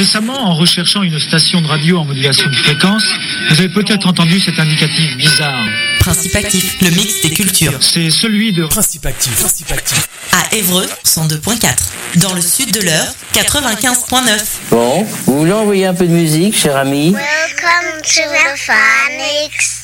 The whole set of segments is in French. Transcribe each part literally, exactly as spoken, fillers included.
Récemment, en recherchant une station de radio en modulation de fréquence, vous avez peut-être entendu cet indicatif bizarre. Principe Actif, le mix des cultures. C'est celui de Principe Actif. Principe Actif. À Évreux, cent deux virgule quatre. Dans le sud de l'Eure, quatre-vingt-quinze virgule neuf. Bon, vous voulez envoyer un peu de musique, cher ami? Welcome to the Phonics.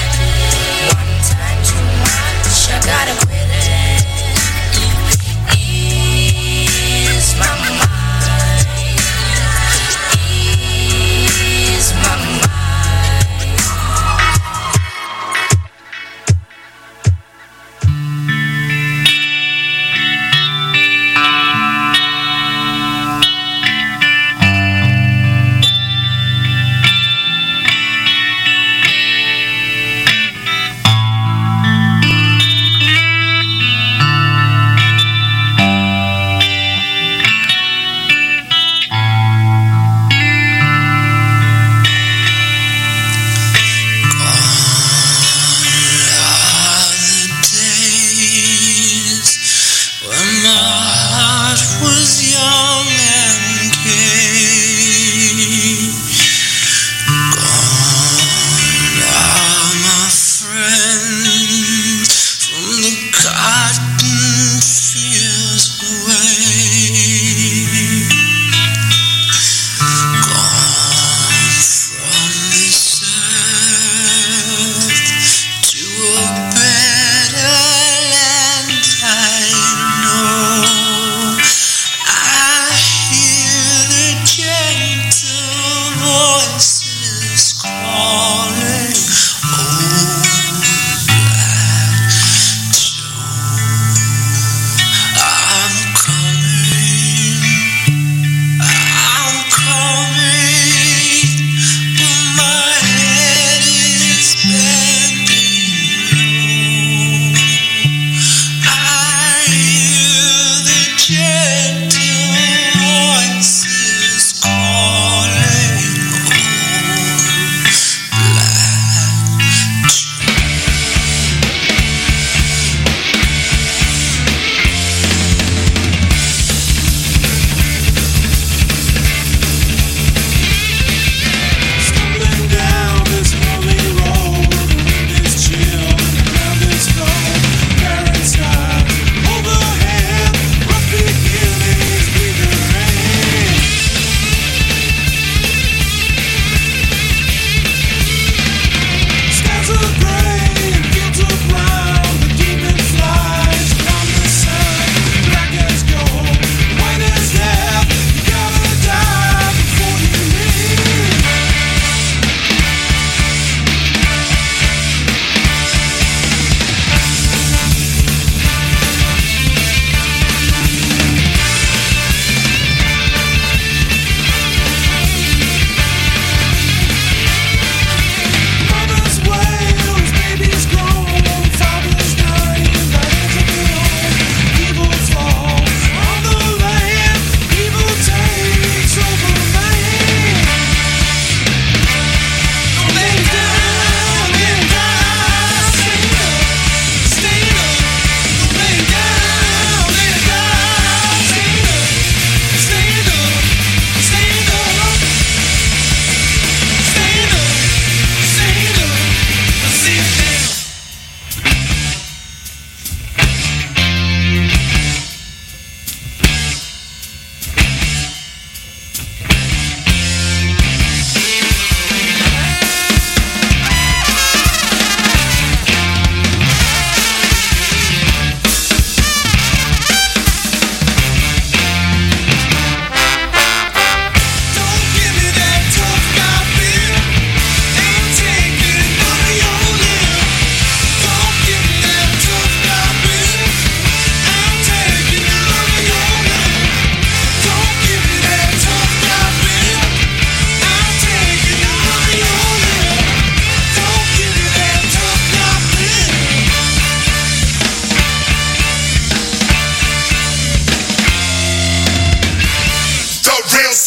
Gotta quit it.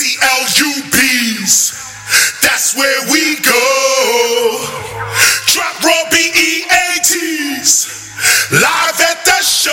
L U Bs, that's where we go. Drop raw B E A Ts, live at the show.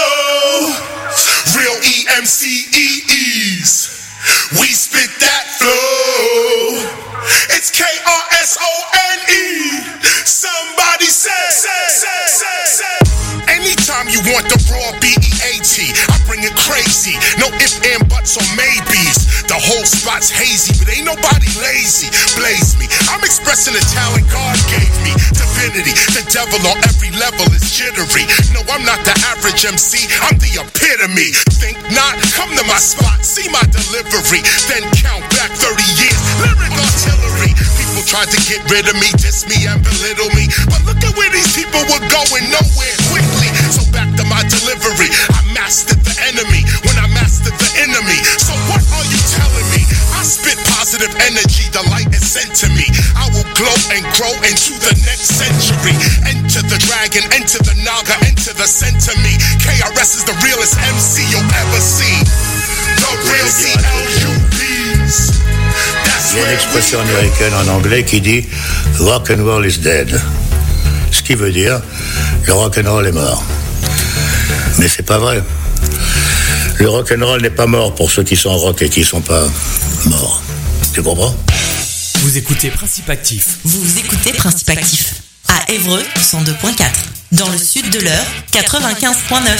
Real E M C E Es, we spit that flow. It's K R S O N E. Somebody say, say, say, say, say. Anytime you want the raw B E A T, I bring it crazy. No ifs, and buts, or maybes. The whole spot's hazy, but ain't nobody lazy. Blaze me, I'm expressing the talent God gave me. Divinity, the devil on every level is jittery. No, I'm not the average M C, I'm the epitome. Think not, come to my spot, see my delivery. Then count back thirty years, lyric artillery. People tried to get rid of me, diss me and belittle me, but look at where these people were going, nowhere quickly. So back to my delivery, I mastered the enemy when I mastered the enemy. So what are you telling me? I spit positive energy, the light is sent to me. I will glow and grow into the next century. Enter the dragon, enter the naga, enter the center me. K R S is the realest M C you'll ever see. The real C L U Bs. Il y a une expression américaine en anglais qui dit rock and roll is dead. Ce qui veut dire le rock and roll est mort. Mais c'est pas vrai. Le rock and roll n'est pas mort pour ceux qui sont rock et qui sont pas morts. Tu comprends? Vous écoutez Principe Actif. Vous écoutez Principe Actif. À Évreux, cent deux point quatre. Dans le sud de l'Eure, quatre-vingt-quinze point neuf.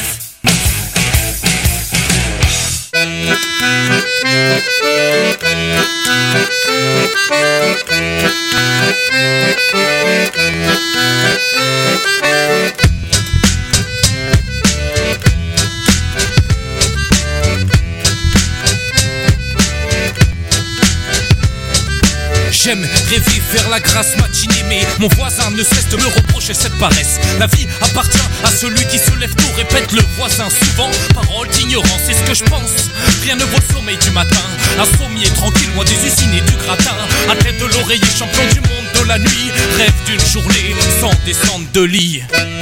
J'aime rêver vers la grâce matinée, mais mon voisin ne cesse de me reprocher cette paresse. La vie appartient à celui qui se lève tôt, répète le voisin souvent. Parole d'ignorance, c'est ce que je pense. Rien ne vaut le sommeil du matin. Insomnié, tranquille, loin des usines et du gratin. À tête de l'oreiller, champion du monde de la nuit. Rêve d'une journée sans descendre de lit.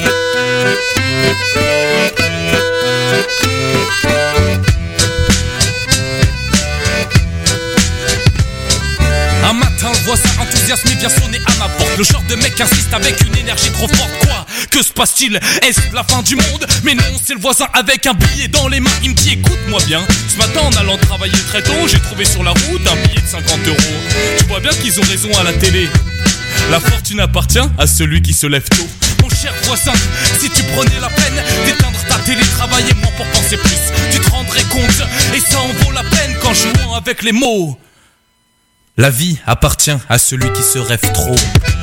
Un matin, le voisin enthousiasmé vient sonner à ma porte. Le genre de mec insiste avec une énergie trop forte. Quoi? Que se passe-t-il? Est-ce la fin du monde? Mais non, c'est le voisin avec un billet dans les mains. Il me dit écoute-moi bien. Ce matin, en allant travailler très tôt, j'ai trouvé sur la route un billet de cinquante euros. Tu vois bien qu'ils ont raison à la télé. La fortune appartient à celui qui se lève tôt. Mon cher voisin, si tu prenais la peine d'éteindre ta télé, travailler moins pour penser plus, tu te rendrais compte. Et ça en vaut la peine qu'en jouant avec les mots. La vie appartient à celui qui se rêve trop.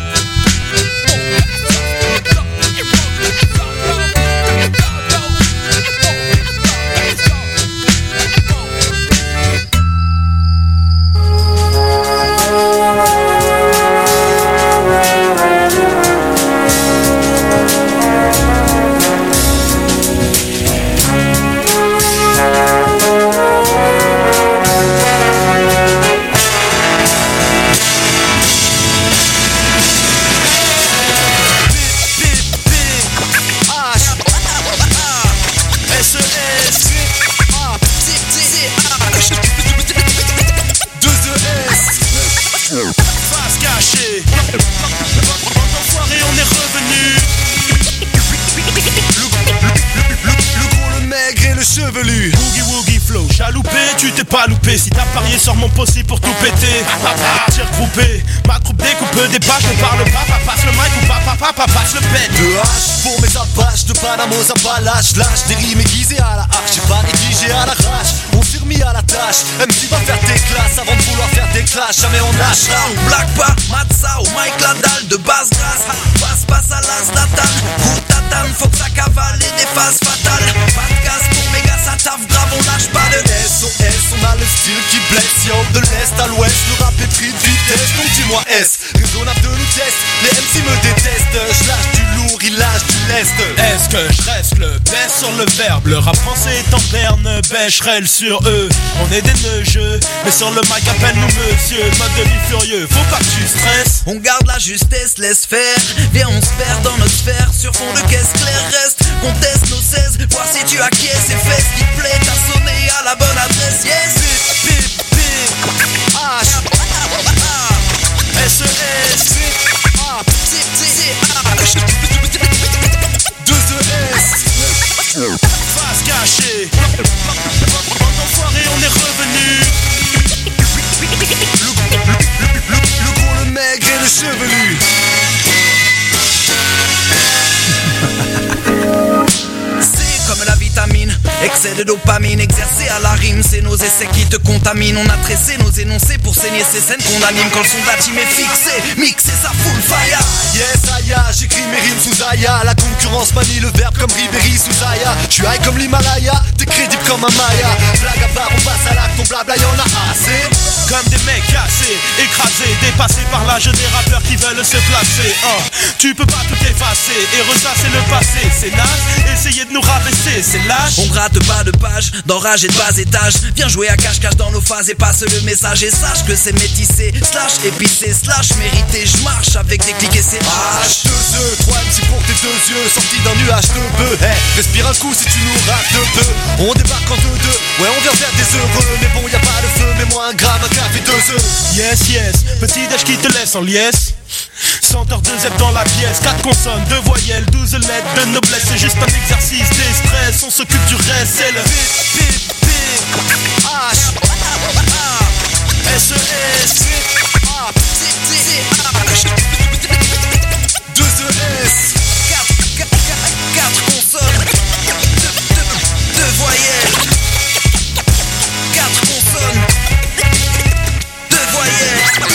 Woogie Woogie Flow, chaloupé, tu t'es pas loupé. Si t'as parié sur mon possi pour tout péter. Tir groupé, ma troupe découpe des pages. Ne parle pas, papa passe le mic ou papa papa passe le pet. De hache pour mes apaches, de Panama aux Appalaches. Lâche des rimes aiguisées à la hache. J'ai pas négligé à la rage, on s'est remis à la tâche. M C va faire des classes avant de vouloir faire des clashs. Jamais on lâche. Black Bar, Matza ou Mike Ladal de basse grâce. Passe passe à l'as Nathan. Coup tatane, faut que ça cavale et des phases fatales. Pas de gaz pour mes gars, ça taffe grave, on lâche pas de S O S, on a le style qui blesse. Yo, de l'est à l'ouest, le rap est pris de vitesse. Donc dis-moi S, raisonnable de nous test. Les M C me détestent, je lâche du lourd, il lâche du lest. Est-ce que je reste le baisse sur le verbe? Le rap français est en berne, bêcherelle sur eux. On est des neugeux, mais sur le mic appelle-nous monsieur. Mode de vie furieux, faut pas que tu stresses. On garde la justesse, laisse faire. Viens on se perd dans notre sphère. Sur fond de caisse claire reste, conteste nos seize. Voir si tu acquiesces et fais ce qui te plaît. T'as sonné à la bonne adresse, yes. Bip, bip, bip. H S E S A deux E S Face cachée. En enfoiré, on est revenu. Le, le, le gros, le maigre et le chevelu. C'est comme la vitamine, excès de dopamine, exercé à la rime, c'est nos essais qui te contaminent. On a tressé nos énoncés pour saigner ces scènes qu'on anime. Quand le son de la team est fixé, mixé ça fout le fire. Yes, Aya, j'écris mes rimes sous Aya. La concurrence manie le verbe comme Ribéry sous Aya. J'suis high comme l'Himalaya, t'es crédible comme un Maya. Blague à part, on passe à l'acte, ton blabla y'en a assez. Comme des mecs cassés, écrasés, dépassés par l'âge des rappeurs qui veulent se placer. Oh, tu peux pas tout effacer et ressasser le passé, c'est naze. Essayer de nous rabaisser, c'est lâche. On rate pas de page, d'enrage et de bas étage. Viens jouer à cache-cache dans nos phases et passe le message. Et sache que c'est métissé, slash épicé, slash mérité. J'marche avec des clics et c'est H. Deux œufs, trois M C pour tes deux yeux, sortis d'un nuage de bœuf. Hey, respire un coup si tu nous rates de peu. On débarque en deux deux, ouais on vient faire des heureux. Mais bon y a pas de feu, mais moi un gramme, un café, deux œufs. Yes, yes, petit déj qui te laisse en liesse. Senteur de Z dans la pièce, quatre consonnes, deux voyelles, douze lettres de noblesse. C'est juste un exercice des stress, on s'occupe du reste. C'est le P, P, P, H S E S A deux E S Quatre consonnes, deux, deux, deux voyelles. Quatre consonnes, deux voyelles.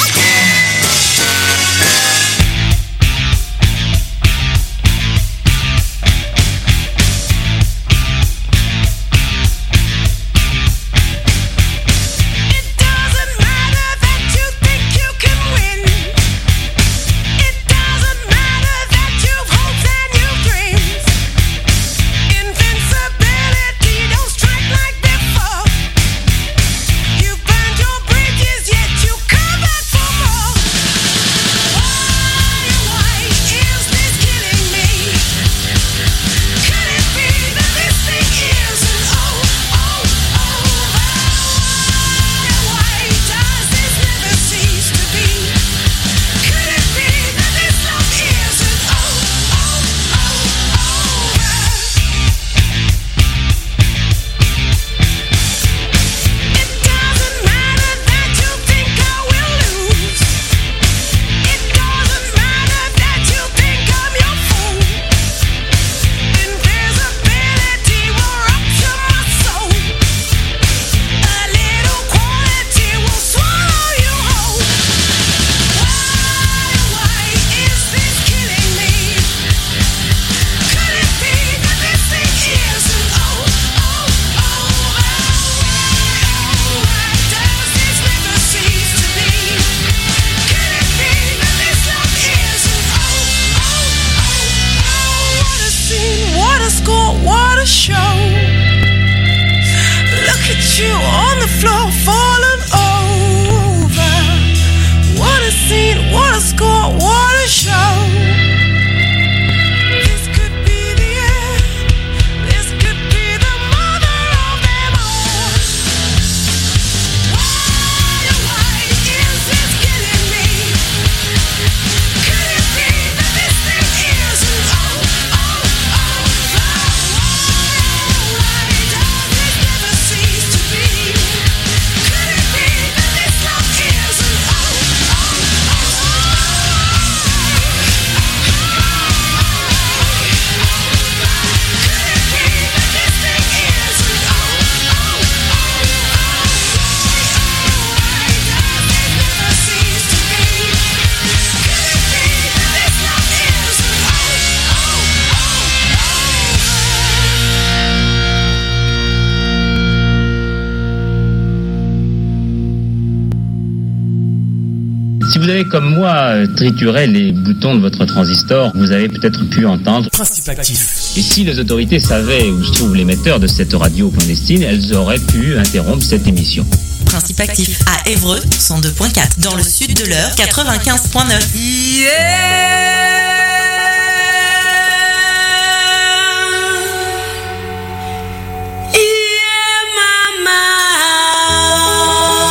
Si vous avez comme moi trituré les boutons de votre transistor, vous avez peut-être pu entendre Principe actif. Et si les autorités savaient où se trouvent l'émetteur de cette radio clandestine, elles auraient pu interrompre cette émission. Principe actif à Évreux cent deux point quatre, dans le sud de l'Eure quatre-vingt-quinze point neuf. Yeah! Yeah, mama.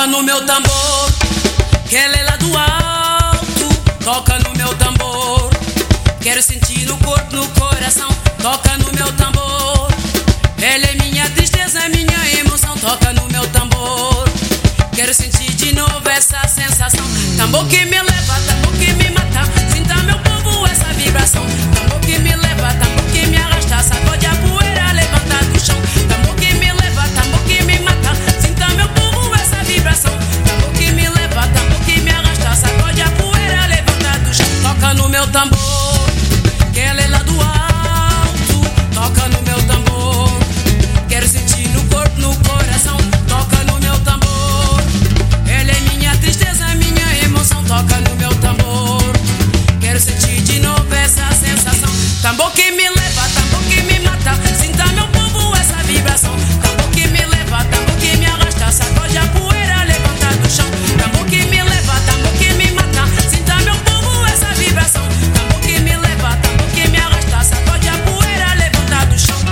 Toca no meu tambor, que ela é lá do alto. Toca no meu tambor, quero sentir no corpo, no coração. Toca no meu tambor, ela é minha tristeza, é minha emoção. Toca no meu tambor, quero sentir de novo essa sensação. Tambor que me leva, tambor que me mata. Sinta meu povo essa vibração. Tambor que me leva, tambor que me arrasta. Sacode a poeira, levanta do chão. Tambor que me leva, tambor que me mata. Sinta meu povo essa vibração. Tambor que me leva, tambor que me arrasta. Sacode a poeira, levanta do chão. Toca no meu tambor, que ela é lá do alto. Toca no meu tambor, quero sentir no corpo, no coração. Toca no meu tambor, ela é minha tristeza, minha emoção. Toca no meu tambor, quero sentir de novo essa sensação. Tambor que me leva, tambor que me mata. Sinta meu povo essa vibração. Tambor que me leva, tambor que me arrasta. Sacode a poeira, levanta do chão. Tambor que me leva, tambor que me mata. Sinta meu povo essa vibração. Tambor que me leva, tambor que me arrasta. Sacode a poeira, levanta do chão.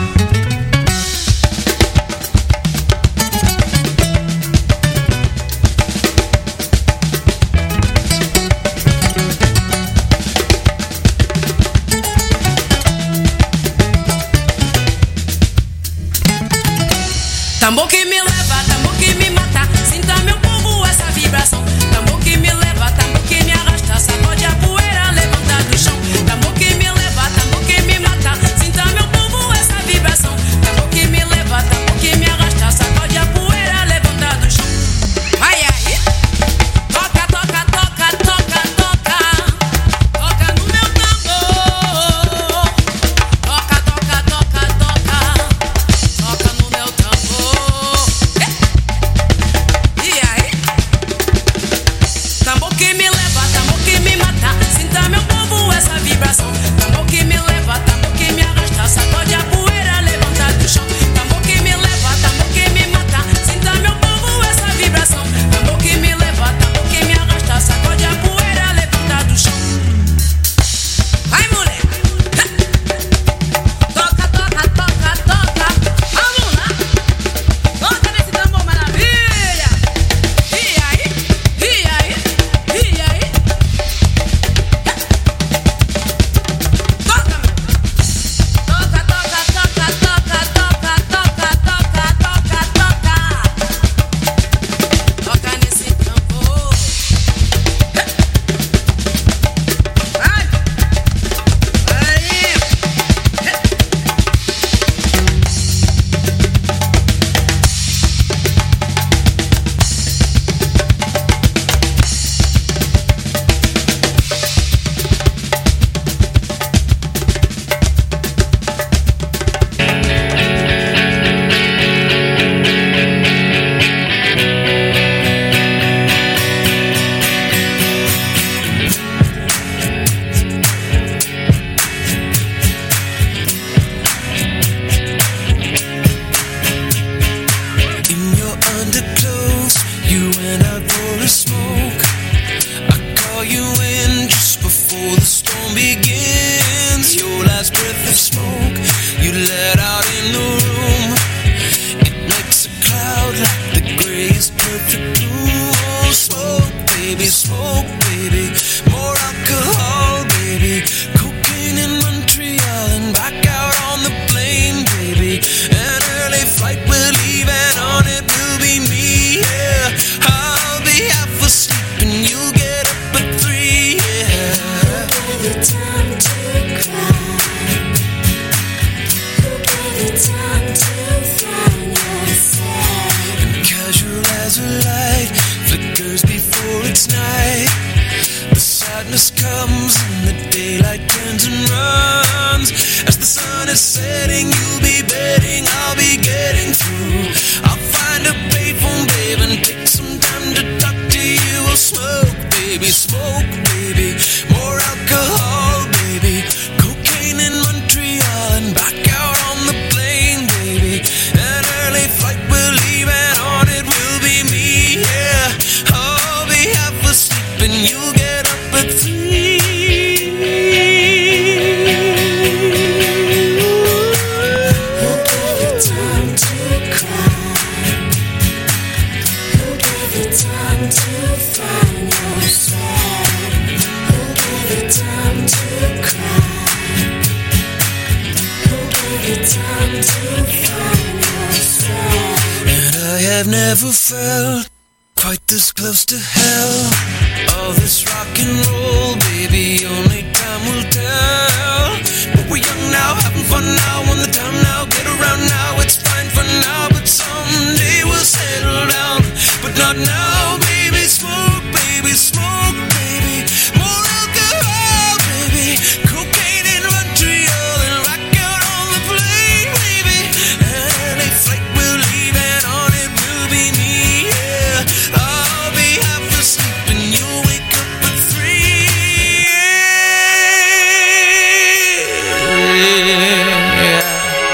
Tambor que me leva, tambor que me mata. Sinta meu povo essa vibração. Tambor que me leva, tambor que me arrasta. Sacode a poeira, levanta do chão. Tambor que me leva, tambor que me mata. Sinta meu povo essa vibração. Tambor que me leva, tambor que me arrasta. Sacode a poeira, levanta do chão. Vai aí, toca, toca, toca, toca, toca. Toca no meu tambor. Toca, toca, toca, toca. Toca no meu tambor. E aí? Tambor que me leva, tambor que me mata. Sinta meu povo essa vibração. Tambor que me leva, tambor que me arrasta. Sacode a poeira, levanta do chão. Tambor que me leva, tambor que me mata. Sinta meu povo essa vibração. Tambor que me leva, tambor que me arrasta. Sacode a poeira, levanta do chão. Vai, mulher! Toca, toca, toca, toca. Vamos lá! Toca nesse tambor maravilha! E aí? E aí? E aí? Toca, meu! Toca, toca, toca, toca, toca, toca, toca, toca, toca. Toca nesse tambor. Vai! Aí! In your underclothes, you went out for a smoke. I call you in just before the storm begins. Your last breath of smoke you let out in the room. It makes a cloud like the grayest perfect blue. Oh, smoke, baby, smoke, baby. More alcohol, baby. Cocaine in Montreal and back out on the plane, baby. An early flight, we're leaving on it. Will be me, yeah. I'll be half asleep and you'll get up at three, yeah. Who gave you time to cry? Who gave you time to find yourself? And casual as a light flickers before it's night. The sadness comes and the daylight turns and runs. As the sun is setting, you'll be betting I'll be getting through. I'll find a payphone, babe, and take some time to talk to you. We'll smoke, baby, smoke, baby. More alcohol, baby. Cocaine in Montreal and back out on the plane, baby. An early flight, we're leaving on it. Will be me, yeah. I'll be half asleep and you'll get up at three. Who gave you time to cry? Who gave you time? And I have never felt quite this close to hell. All this rock and roll, baby, only time will tell. But we're young now, having fun now, on the town now, get around now, it's fine for now, but someday we'll settle down. But not now, baby, smoke, baby, smoke, baby, more alcohol, baby, cocaine and Montreal, and rock out on the plane, baby, and a flight we'll leave, and on it will be me, yeah. I'll be half asleep and you'll wake up at three, yeah.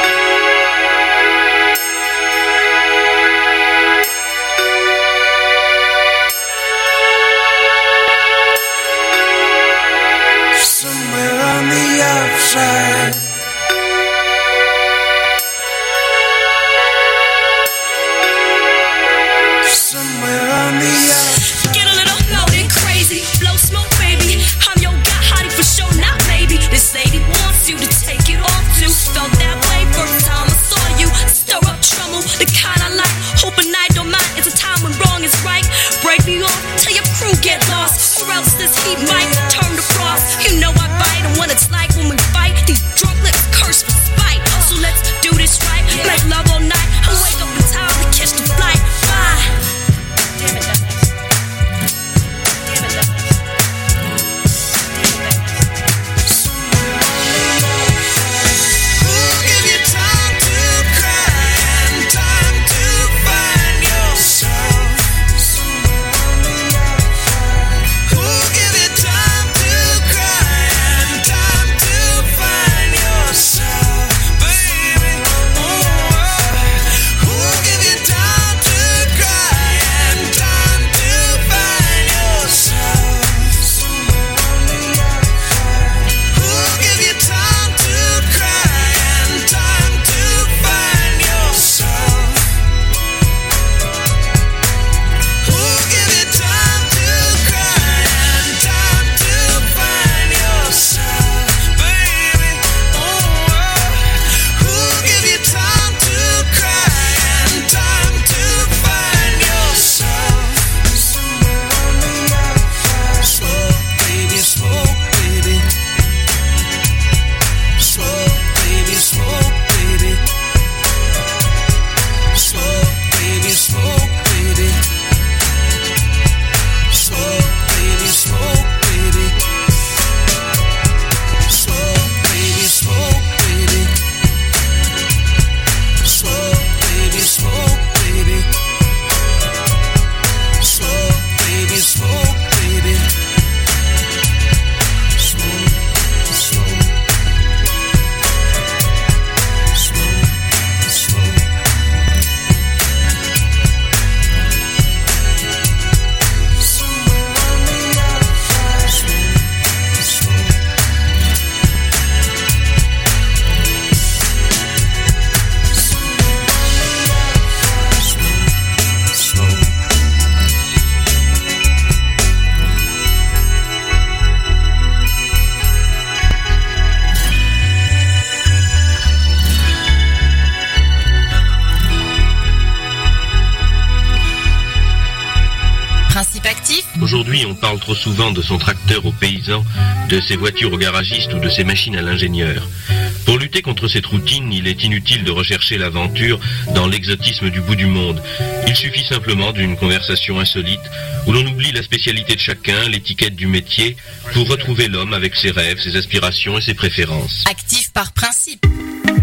Somewhere on the outside, somewhere on the outside. Get a little loaded, crazy, blow smoke, baby. I'm your guy, hottie for sure, not maybe. This lady wants you to take it off too. Felt that way first time I saw you. Stir up trouble, the kind I like. Hope a night don't mind. It's a time when wrong is right. Break me off till your crew get lost, or else this heat might turn to frost. You know I bite, and what it's like when we fight. These drunk lips curse for spite. So let's do this right. Make love all night and wake up in time to catch the flight. Bye. Damn it, that's nice. Damn it, that's nice. Who'll give you time to cry and time to find yourself? Somewhere on the outside. Who'll give you time to cry and time to find yourself, baby? Oh, who'll give you time to cry and time to find yourself? Somewhere on the outside. Who'll give you time to cry and time to find yourself? Who'll give you time to cry and time to find yourself, baby? Oh, who'll give you time to cry and time to find yourself? Somewhere on the outside. Smoke, baby, smoke, baby. Smoke, baby, smoke, baby. Smoke, baby, smoke, baby. Smoke, baby, smoke, baby. Smoke, baby, smoke, baby. Smoke, baby, smoke, baby. Smoke, baby, smoke, baby. Smoke, smoke. Smoke, smoke. Somewhere on the outside. Smoke, smoke. Somewhere on the outside. Smoke, smoke. Principe actif, Aujourd'hui, on parle trop souvent de son tracteur aux paysans, de ses voitures aux garagistes ou de ses machines à l'ingénieur. Pour lutter contre cette routine, il est inutile de rechercher l'aventure dans l'exotisme du bout du monde. Il suffit simplement d'une conversation insolite où l'on oublie la spécialité de chacun, l'étiquette du métier, pour retrouver l'homme avec ses rêves, ses aspirations et ses préférences. actif par principe.